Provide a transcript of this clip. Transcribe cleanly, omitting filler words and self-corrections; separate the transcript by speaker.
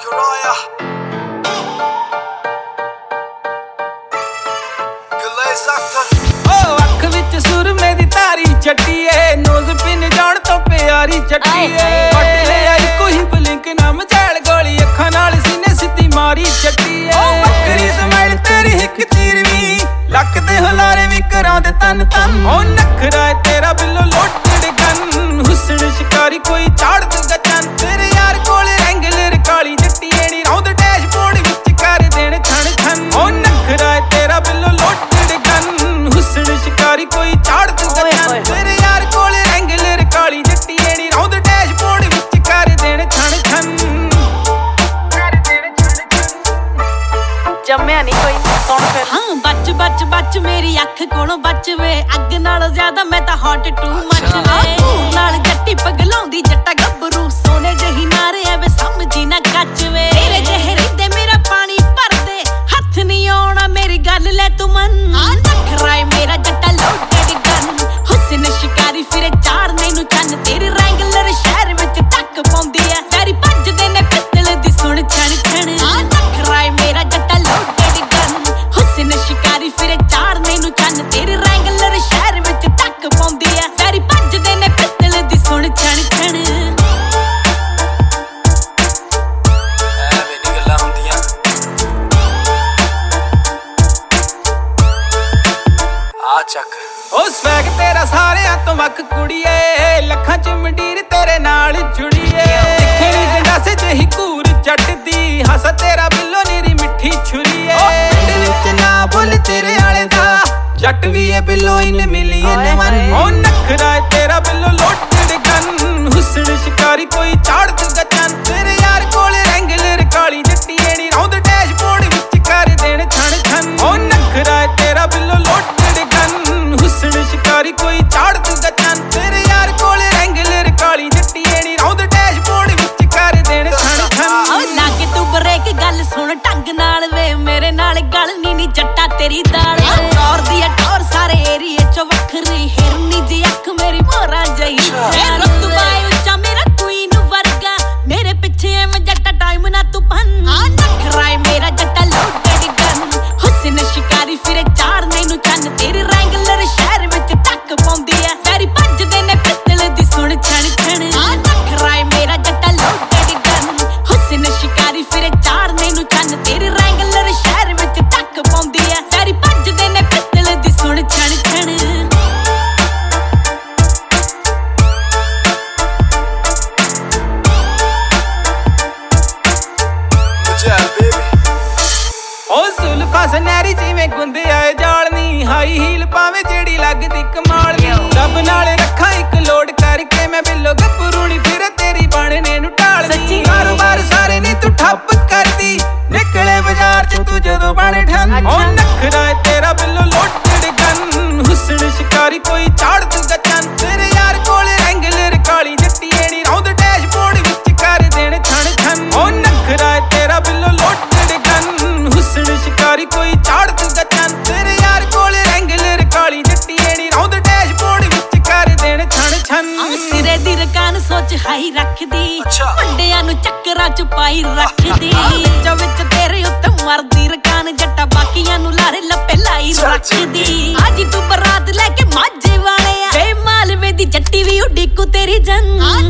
Speaker 1: Karaya. Glaze actor.
Speaker 2: Oh, ਅੱਖ ਵਿੱਚ ਸੁਰਮੇ ਦੀ ਧਾਰੀ ਚੱਟੀ ਏ, ਨੋਜ਼ ਪਿੰਨ ਜਾਣ ਤੋਂ ਪਿਆਰੀ ਚੱਟੀ ਏ। ਕੱਟ ਲਿਆ ਕੋਈ ਬਲਿੰਕ ਨਾ ਮਝੈਲ ਗੋਲੀ, ਅੱਖਾਂ ਨਾਲ ਸੀਨੇ ਸਿੱਧੀ ਮਾਰੀ ਚੱਟੀ ਏ। ਓ ਬੱਕਰੀ ਸਮੈਲ ਤੇਰੀ ਹਿੱਕ ਚੀਰਵੀਂ, ਲੱਕ ਦੇ ਹੁਲਾਰੇ ਵੀ ਕਰਾਉਂਦੇ ਤਨ ਤਨ। ਓ ਨਖਰਾ ਏ ਤੇਰਾ ਬਿੱਲੋ ਲੋਟਡ ਗਨ, ਹੁਸਨ ਸ਼ਿਕਾਰੀ ਕੋਈ ਝਾੜ ਦੂਗਾ ਚੰਨ। ਤੇਰੇ ਯਾਰ ਕੋਲ ਰੈਂਗਲਰ ਕਾਲੀ ਜੱਟੀ ਏੜੀ, ਰੌਂਦ ਡੈਸ਼ਬੋਰਡ ਵਿੱਚ ਕਰ ਦੇਣ ਥਣ ਥਣ। ਓ ਨਖਰਾ ਏ ਤੇਰਾ ਬਿੱਲੋ ਲੋਟਡ ਗਨ, ਹੁਸਨ ਸ਼ਿਕਾਰੀ ਕੋਈ ਝਾੜ ਦੂਗਾ ਚੰਨ। ਤੇਰੇ ਯਾਰ ਕੋਲ ਰੈਂਗਲਰ ਕਾਲੀ ਜੱਟੀ ਏੜੀ, ਰੌਂਦ ਡੈਸ਼ਬੋਰਡ ਵਿੱਚ ਕਰ ਦੇਣ ਥਣ ਥਣ।
Speaker 3: ਜੰਮਿਆ ਨਹੀਂ ਕੋਈ ਸੁਣ ਫਿਰ।
Speaker 4: ਹਾਂ ਬੱਚ ਬੱਚ ਬੱਚ ਮੇਰੀ ਅੱਖ ਕੋਲੋਂ ਬਚ ਵੇ, ਅੱਗ ਨਾਲੋਂ ਜ਼ਿਆਦਾ ਮੈਂ ਤਾਂ ਹੌਟ ਟੂ ਮੱਚ ਵੇ। ਧੂੜ ਨਾਲ ਜੱਟੀ ਪਗਲਾਉਂਦੀ ਜੱਟਾ ਗੱਭਰੂ, ਸੋਨੇ ਜਹੀ ਨਾਰੇ ਐਵੇਂ ਸਮਝੀ ਨਾ ਕੱਚ ਵੇ। ਤੇਰੇ ਜਿਹੇ ਰਹਿੰਦੇ ਮੇਰਾ ਪਾਣੀ ਭਰਦੇ, ਹੱਥ ਨਹੀਂ ਆਉਣਾ ਮੇਰੀ ਗੱਲ ਲੈ ਤੂੰ ਮੰਨ। ਆ ਨਖਰਾ ਏ ਮੇਰਾ ਜੱਟਾ ਲੋਟਡ ਗਨ, ਹੁਸਨ ਸ਼ਿਕਾਰੀ ਫਿਰੇ ਚਾਰ ਮੈਨੂੰ ਚੰਨ। ਤੇਰੀ ਰੈਂਗਲਰ ਸ਼ਹਿਰ ਵਿੱਚ ਟੱਕ ਪਾਉਂਦੀ ਐ, ਵੈਰੀ ਭੱਜਦੇ ਨੇ ਪਿੱਤਲ ਦੀ ਸੁਣ ਛਣ ਛਣ। ਆ ਨਖਰਾ ਏ ਮੇਰਾ ਜੱਟਾ ਲੋਟਡ ਗਨ, ਹੁਸਨ ਸ਼ਿਕਾਰੀ ਫਿਰੇ ਚਾਰ ਮੈਨੂੰ ਚੰਨ। ਤੇਰੀ ਰੈਂਗਲਰ ਸ਼ਹਿਰ ਵਿੱਚ ਟੱਕ ਪਾਉਂਦੀ ਐ, ਵੈਰੀ ਭੱਜਦੇ ਨੇ ਪਿੱਤਲ ਦੀ ਸੁਣ ਛਣ ਛਣ।
Speaker 1: ਐਵੇਂ ਨੀ ਗੱਲਾਂ ਹੁੰਦੀਆਂ। ਆ ਚੱਕ
Speaker 2: ਓ ਸਵੈਗ ਤੇਰਾ ਸਾਰਿਆਂ ਤੋਂ ਵੱਖ ਕੁੜੀਏ, ਲੱਖਾਂ ਚ ਮੰਡੀਰ ਤੇਰੇ ਨਾਲ ਜੁੜੀਏ। ਦਿਖਣੀ ਗੰਡਾਸੇ ਜਿਹੀ ਘੂਰ ਜੱਟ ਦੀ, ਹੱਸ ਤੇਰਾ ਬਿੱਲੋ ਨੀਰੀ ਮਿੱਠੀ ਛੁਰੀਏ। ਪਿੰਡ ਵਿੱਚ ਨਾ ਬੋਲ ਤੇਰੇ ਆਲੇ ਦਾ, ਜੱਟ ਵੀ ਏ ਬਿੱਲੋ ਇਨ ਮਿਲੀਅਨ ਵਨ। ਓ ਨਖਰਾ ਏ ਤੇਰਾ ਬਿੱਲੋ ਲੋਟਡ ਗਨ, ਹੁਸਨ ਸ਼ਿਕਾਰੀ ਕੋਈ ਝਾੜ ਦੂਗਾ ਚੰਨ। ਤੇਰੇ ਯਾਰ ਕੋਲ ਰੈਂਗਲਰ ਕਾਲੀ ਜੱਟੀ ਏੜੀ, ਰੌਂਦ ਡੈਸ਼ਬੋਰਡ ਵਿੱਚ ਕਰ ਦੇਣ ਥਣ ਥਣ। ਓ ਨਖਰਾ ਏ ਤੇਰਾ ਬਿੱਲੋ ਲੋਟਡ ਗਨ, ਹੁਸਨ ਸ਼ਿਕਾਰੀ ਕੋਈ ਝਾੜ ਦੂਗਾ ਚੰਨ। ਤੇਰੇ ਯਾਰ ਕੋਲ ਰੈਂਗਲਰ ਕਾਲੀ ਜੱਟੀ ਏੜੀ, ਰੌਂਦ ਡੈਸ਼ਬੋਰਡ ਵਿੱਚ ਕਰ ਦੇਣ ਥਣ ਥਣ।
Speaker 4: ਓ ਲਾ ਕੇ ਤੂੰ ਬ੍ਰੇਕ ਗੱਲ ਸੁਣ ਢੰਗ ਨਾਲ ਵੇ, ਮੇਰੇ ਨਾਲ ਗੱਲ ਨੀ ਜੱਟਾ ਤੇਰੀ ਦਾਲ। ਟੌਰ ਦੀ ਟੌਰ ਸਾਰੇ ਏਰੀਏ ਚੋਂ ਵੱਖਰੀ, ਹਿਰਨੀ ਜੀ ਅੱਖ ਮੇਰੀ ਮੋਰਾਂ ਜਈ। ਰੁਤਬਾ ਉੱਚਾ ਮੇਰਾ ਕੁਈਨ ਵਰਗਾ, ਮੇਰੇ ਪਿੱਛੇ ਐਵੇਂ ਜੱਟਾ ਟਾਈਮ ਨਾ ਤੂੰ ਭੰਨ। ਆ ਨਖਰਾ ਏ ਮੇਰਾ ਜੱਟਾ ਲੋਟਡ ਗਨ, ਹੁਸਨ ਸ਼ਿਕਾਰੀ ਫਿਰੇ ਚਾਰ ਮੈਨੂੰ ਚੰਨ। ਤੇਰੀ ਰੈਂਗਲਰ ਸ਼ਹਿਰ ਵਿੱਚ ਟੱਕ ਪਾਉਂਦੀ ਐ, ਵੈਰੀ ਭੱਜਦੇ ਨੇ ਪਿੱਤਲ ਦੀ ਸੁਣ ਛਣ ਛਣ। ਆ ਨਖਰਾ ਏ ਮੇਰਾ ਜੱਟਾ ਲੋਟਡ ਗਨ, ਹੁਸਨ ਸ਼ਿਕਾਰੀ ਫਿਰੇ ਚਾਰ ਮੈਨੂੰ ਚੰਨ। ਤੇਰੀ ਰੈਂਗਲਰ ਸ਼ਹਿਰ ਵਿੱਚ ਟੱਕ ਪਾਉਂਦੀ ਐ, ਵੈਰੀ ਭੱਜਦੇ ਨੇ ਪਿੱਤਲ ਦੀ ਸੁਣ ਛਣ ਛਣ।
Speaker 1: ਚੱਲ ਬੇਬੀ।
Speaker 2: ਓ ਜ਼ੁਲਫਾਂ ਸੁਨਹਿਰੀ ਜਿਵੇਂ ਗੁੰਦੇ ਆਏ ਜਾਲਨੀ, ਹਾਈ ਹੀਲ ਪਾਵੇਂ ਜਿਹੜੀ ਲੱਗਦੀ ਕਮਾਲ ਨੀ। ਰੱਬ ਨਾਲ ਰੱਖਾਂ ਇੱਕ ਲੋਡ ਕਰਕੇ, ਮੈਂ ਬਿੱਲੋ ਗੱਭਰੂਣੀ ਫਿਰ ਤੇਰੀ ਬਣਨੇ ਨੂੰ ਢਾਲਦੀ। ਕਾਰੋਬਾਰ ਸਾਰੇ ਨੀ ਤੂੰ ਠੱਪ ਕਰਦੀ, ਨਿਕਲੇ ਬਾਜ਼ਾਰ ਚ ਤੂੰ ਜਦੋਂ ਬਣ ਠੰਨ। ਓ ਨਖਰਾ ਏ ਤੇਰਾ ਬਿੱਲੋ ਲੋਟਡ ਗਨ, ਹੁਸਨ ਸ਼ਿਕਾਰੀ ਕੋਈ ਝਾੜ ਦੂਗਾ ਚੰਨ। ਤੇਰੇ ਯਾਰ ਕੋਲ ਰੈਂਗਲਰ ਕਾਲੀ ਜੱਟੀ ਏੜੀ, ਰੌਂਦ ਡੈਸ਼ਬੋਰਡ ਵਿੱਚ ਕਰ ਦੇਣ ਥਣ ਥਣ। ਓ ਨਖਰਾ ਏ ਤੇਰਾ ਬਿੱਲੋ ਲੋਟਡ ਗਨ, ਹੁਸਨ ਸ਼ਿਕਾਰੀ ਕੋਈ ਝਾੜ ਦੂਗਾ ਚੰਨ। ਤੇਰੇ ਯਾਰ ਕੋਲ ਰੈਂਗਲਰ ਕਾਲੀ ਜੱਟੀ ਏੜੀ, ਰੌਂਦ ਡੈਸ਼ਬੋਰਡ ਵਿੱਚ ਕਰ ਦੇਣ ਥਣ ਥਣ।
Speaker 4: ਸਿਰੇ ਦੀ ਰਕਾਨ ਸੋਚ ਹਾਈ ਰੱਖਦੀ,
Speaker 1: ਅੱਛਾ।
Speaker 4: ਵੱਡਿਆਂ ਨੂੰ ਚੱਕਰਾਂ ਚ ਪਾਈ ਰੱਖਦੀ। ਵਿੱਚੋਂ ਵਿੱਚ ਤੇਰੇ ਉੱਤੇ ਮਰਦੀ ਰਕਾਨ, ਜੱਟਾ ਬਾਕੀਆਂ ਨੂੰ ਲਾਰੇ ਲੱਪੇ ਲਾਈ ਰੱਖਦੀ। ਅੱਜ ਤੂੰ ਬਰਾਤ ਲੈ ਕੇ ਮਾਝੇ ਵਾਲੇ ਆ, ਵੇ ਮਾਲਵੇ ਦੀ ਜੱਟੀ ਵੀ ਉਡੀਕੂ ਤੇਰੀ ਜਨ।